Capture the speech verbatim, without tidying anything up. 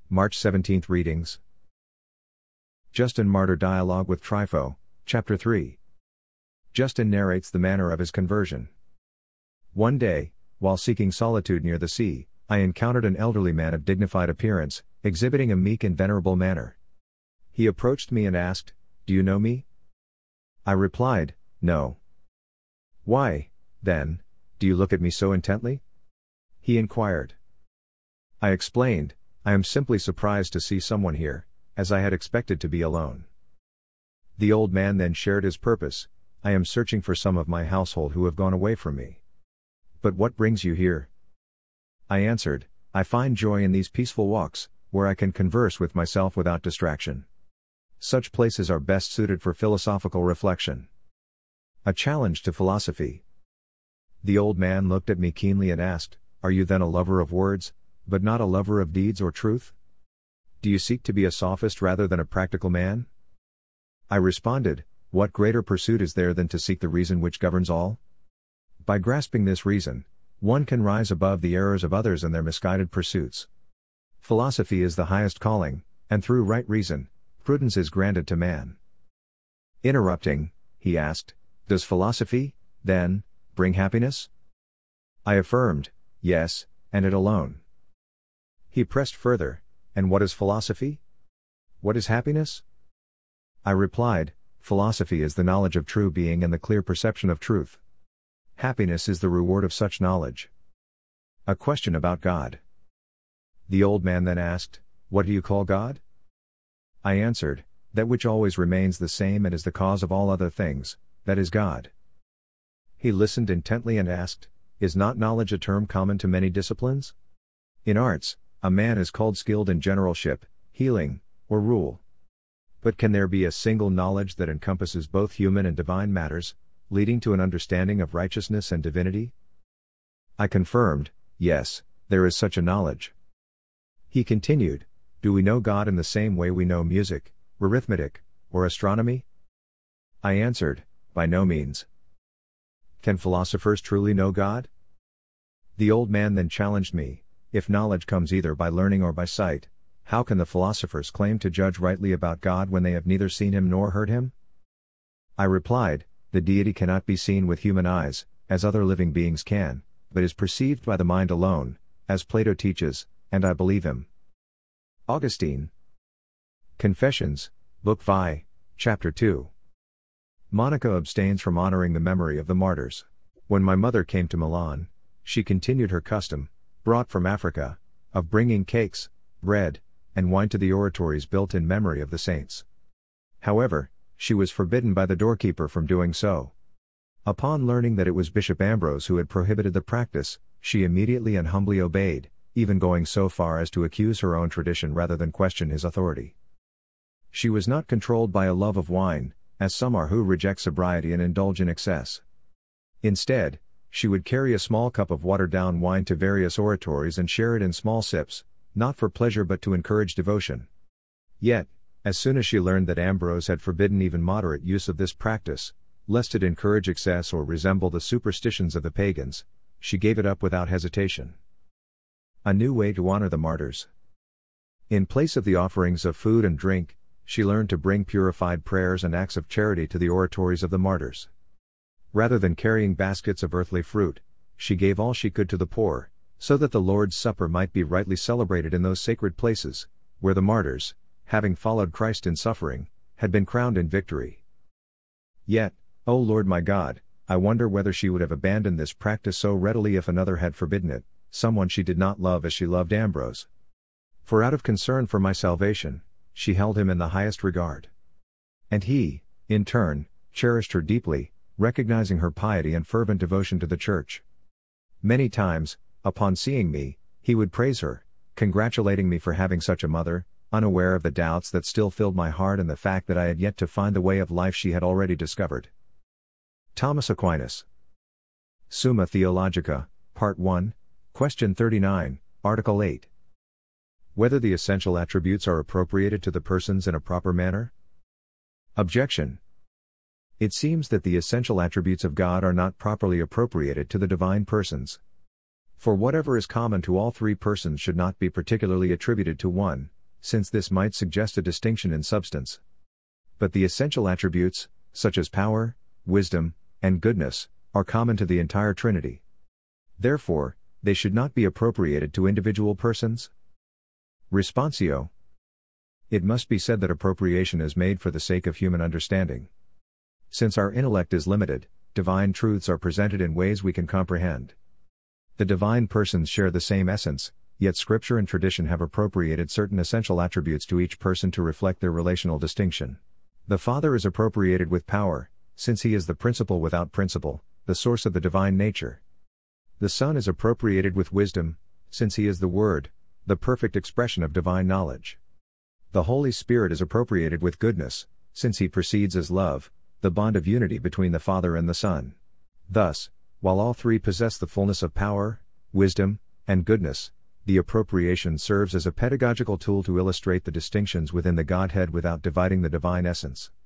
March seventeenth readings. Justin Martyr Dialogue with Trypho, Chapter three. Justin narrates the manner of his conversion. One day, while seeking solitude near the sea, I encountered an elderly man of dignified appearance, exhibiting a meek and venerable manner. He approached me and asked, "Do you know me?" I replied, "No." "Why, then, do you look at me so intently?" he inquired. I explained, "I am simply surprised to see someone here, as I had expected to be alone." The old man then shared his purpose. "I am searching for some of my household who have gone away from me." "But what brings you here?" I answered, "I find joy in these peaceful walks, where I can converse with myself without distraction. Such places are best suited for philosophical reflection." A challenge to philosophy. The old man looked at me keenly and asked, "Are you then a lover of words, but not a lover of deeds or truth? Do you seek to be a sophist rather than a practical man?" I responded, "What greater pursuit is there than to seek the reason which governs all? By grasping this reason, one can rise above the errors of others and their misguided pursuits. Philosophy is the highest calling, and through right reason, prudence is granted to man." Interrupting, he asked, "Does philosophy, then, bring happiness?" I affirmed, "Yes, and it alone." He pressed further, "And what is philosophy? What is happiness?" I replied, "Philosophy is the knowledge of true being and the clear perception of truth. Happiness is the reward of such knowledge." A question about God. The old man then asked, "What do you call God?" I answered, "That which always remains the same and is the cause of all other things, that is God." He listened intently and asked, "Is not knowledge a term common to many disciplines? In arts, a man is called skilled in generalship, healing, or rule. But can there be a single knowledge that encompasses both human and divine matters, leading to an understanding of righteousness and divinity?" I confirmed, "Yes, there is such a knowledge." He continued, "Do we know God in the same way we know music, arithmetic, or astronomy?" I answered, "By no means." Can philosophers truly know God? The old man then challenged me, "If knowledge comes either by learning or by sight, how can the philosophers claim to judge rightly about God when they have neither seen him nor heard him?" I replied, "The deity cannot be seen with human eyes, as other living beings can, but is perceived by the mind alone, as Plato teaches, and I believe him." Augustine. Confessions, Book five, Chapter two. Monica abstains from honoring the memory of the martyrs. When my mother came to Milan, she continued her custom, brought from Africa, of bringing cakes, bread, and wine to the oratories built in memory of the saints. However, she was forbidden by the doorkeeper from doing so. Upon learning that it was Bishop Ambrose who had prohibited the practice, she immediately and humbly obeyed, even going so far as to accuse her own tradition rather than question his authority. She was not controlled by a love of wine, as some are who reject sobriety and indulge in excess. Instead, she would carry a small cup of watered-down wine to various oratories and share it in small sips, not for pleasure but to encourage devotion. Yet, as soon as she learned that Ambrose had forbidden even moderate use of this practice, lest it encourage excess or resemble the superstitions of the pagans, she gave it up without hesitation. A new way to honor the martyrs. In place of the offerings of food and drink, she learned to bring purified prayers and acts of charity to the oratories of the martyrs. Rather than carrying baskets of earthly fruit, she gave all she could to the poor, so that the Lord's Supper might be rightly celebrated in those sacred places, where the martyrs, having followed Christ in suffering, had been crowned in victory. Yet, O Lord my God, I wonder whether she would have abandoned this practice so readily if another had forbidden it, someone she did not love as she loved Ambrose. For out of concern for my salvation, she held him in the highest regard. And he, in turn, cherished her deeply, recognizing her piety and fervent devotion to the Church. Many times, upon seeing me, he would praise her, congratulating me for having such a mother, unaware of the doubts that still filled my heart and the fact that I had yet to find the way of life she had already discovered. Thomas Aquinas. Summa Theologica, Part one, Question thirty-nine, Article eight. Whether the essential attributes are appropriated to the persons in a proper manner? Objection. It seems that the essential attributes of God are not properly appropriated to the divine persons. For whatever is common to all three persons should not be particularly attributed to one, since this might suggest a distinction in substance. But the essential attributes, such as power, wisdom, and goodness, are common to the entire Trinity. Therefore, they should not be appropriated to individual persons. Responsio. It must be said that appropriation is made for the sake of human understanding. Since our intellect is limited, divine truths are presented in ways we can comprehend. The divine persons share the same essence, yet Scripture and tradition have appropriated certain essential attributes to each person to reflect their relational distinction. The Father is appropriated with power, since he is the principle without principle, the source of the divine nature. The Son is appropriated with wisdom, since he is the Word, the perfect expression of divine knowledge. The Holy Spirit is appropriated with goodness, since he proceeds as love, the bond of unity between the Father and the Son. Thus, while all three possess the fullness of power, wisdom, and goodness, the appropriation serves as a pedagogical tool to illustrate the distinctions within the Godhead without dividing the divine essence.